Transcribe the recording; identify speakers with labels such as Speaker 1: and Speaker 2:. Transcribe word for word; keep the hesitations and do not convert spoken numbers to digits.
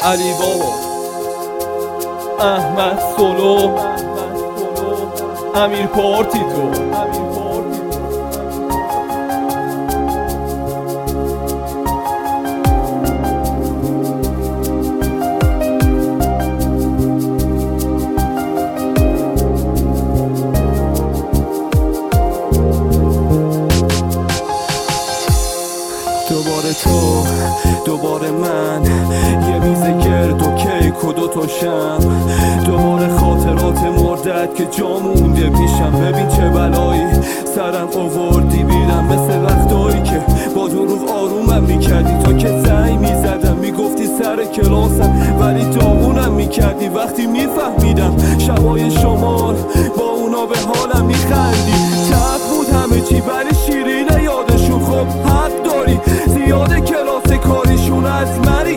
Speaker 1: علی بابا، احمد سولو، امیر پارتیتو.
Speaker 2: دوباره تو، دوباره من، یه میز گرد و کیک و دو تا شم، دوباره خاطرات مردد که جا مونده پیشم. ببین چه بلایی سرم آوردی، بیرم مثل وقتایی که با دروغ آرومم میکردی. تا که زنگ میزدم میگفتی سر کلاسم، ولی داغونم میکردی. وقتی میفهمیدم شبای شمال با اونا به حالم میخندی. تب بود همه چی ولی شیرینه یادشون. خب حق داری، زیاده کلاس کاریشون از منی